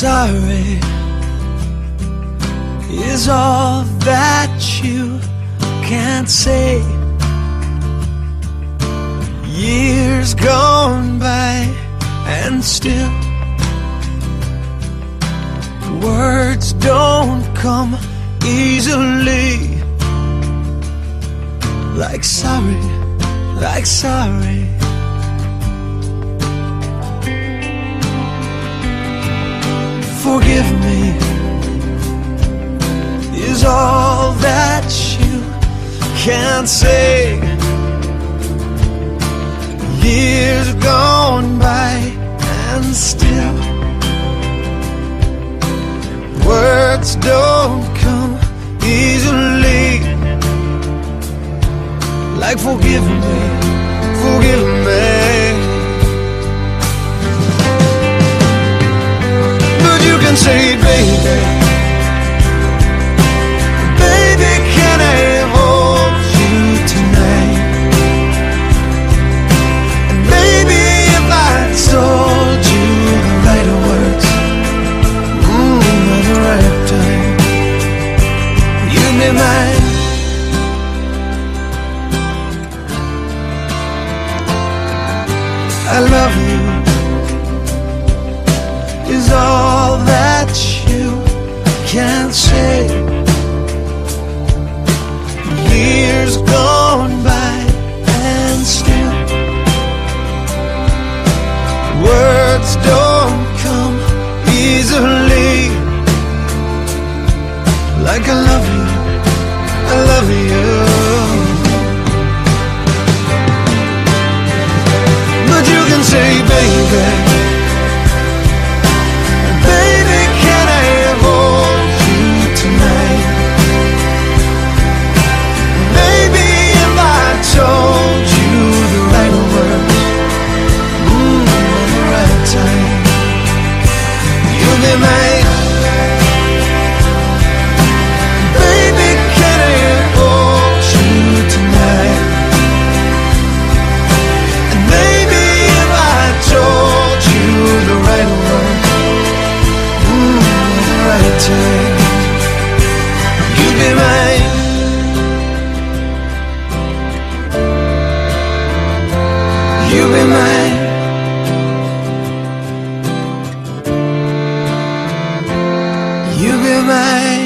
sorry is all that you can't say. Years gone by and still words don't come easily. Like sorry, like sorry. Forgive me is all that you can say. Years gone by and still words don't come easily. Like forgive me, forgive me. But you can say, baby, baby, can I hold you tonight? And maybe if I told you the right words, at the right time, you'd be mine. I love you is all that you can say. Years gone by and still words don't come easily. Like I love you, I love you. Say, baby, baby, can I hold you tonight? Maybe if I told you the right words, at the right time, you'll be mine. Baby, can I hold you tonight? And maybe told you the right word, at the right time, you'd be mine. You'd be mine. You'd be mine.